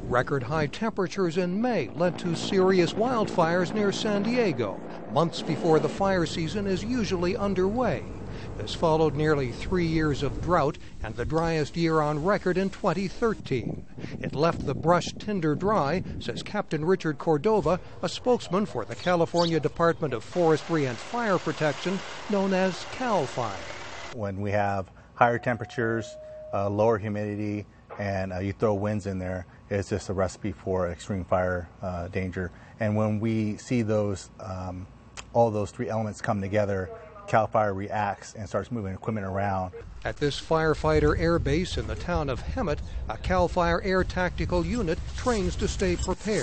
Record high temperatures in May led to serious wildfires near San Diego, months before the fire season is usually underway. This followed nearly 3 years of drought and the driest year on record in 2013. It left the brush tinder dry, says Captain Richard Cordova, a spokesman for the California Department of Forestry and Fire Protection, known as CAL FIRE. When we have higher temperatures, lower humidity, and you throw winds in there, it's just a recipe for extreme fire danger. And when we see those, all those three elements come together, CAL FIRE reacts and starts moving equipment around. At this firefighter air base in the town of Hemet, a CAL FIRE air tactical unit trains to stay prepared.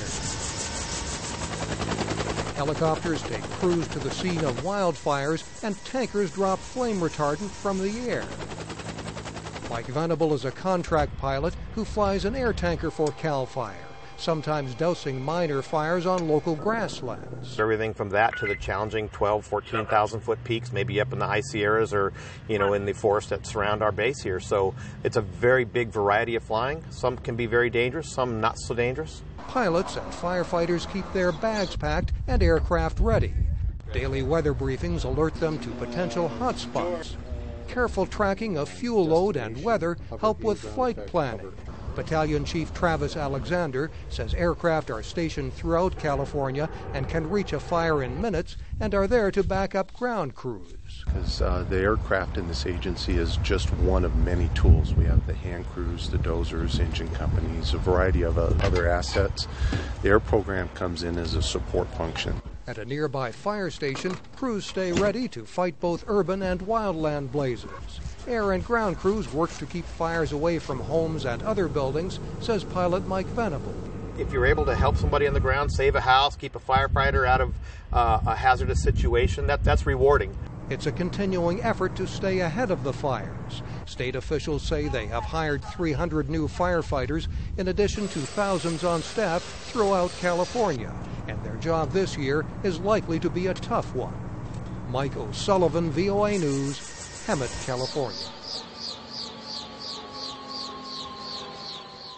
Helicopters take crews to the scene of wildfires, and tankers drop flame retardant from the air. Mike Venable is a contract pilot who flies an air tanker for CAL FIRE, sometimes dousing minor fires on local grasslands. Everything from that to the challenging 14,000 foot peaks, maybe up in the high Sierras or, in the forest that surround our base here. So it's a very big variety of flying. Some can be very dangerous, some not so dangerous. Pilots and firefighters keep their bags packed and aircraft ready. Daily weather briefings alert them to potential hotspots. Careful tracking of fuel load and weather help with flight planning. Battalion Chief Travis Alexander says aircraft are stationed throughout California and can reach a fire in minutes and are there to back up ground crews. Because the aircraft in this agency is just one of many tools. We have the hand crews, the dozers, engine companies, a variety of other assets. The air program comes in as a support function. At a nearby fire station, crews stay ready to fight both urban and wildland blazes. Air and ground crews work to keep fires away from homes and other buildings, says pilot Mike Venable. If you're able to help somebody on the ground, save a house, keep a firefighter out of a hazardous situation, that's rewarding. It's a continuing effort to stay ahead of the fires. State officials say they have hired 300 new firefighters in addition to thousands on staff throughout California, and their job this year is likely to be a tough one. Mike O'Sullivan, VOA News, Hemet, California.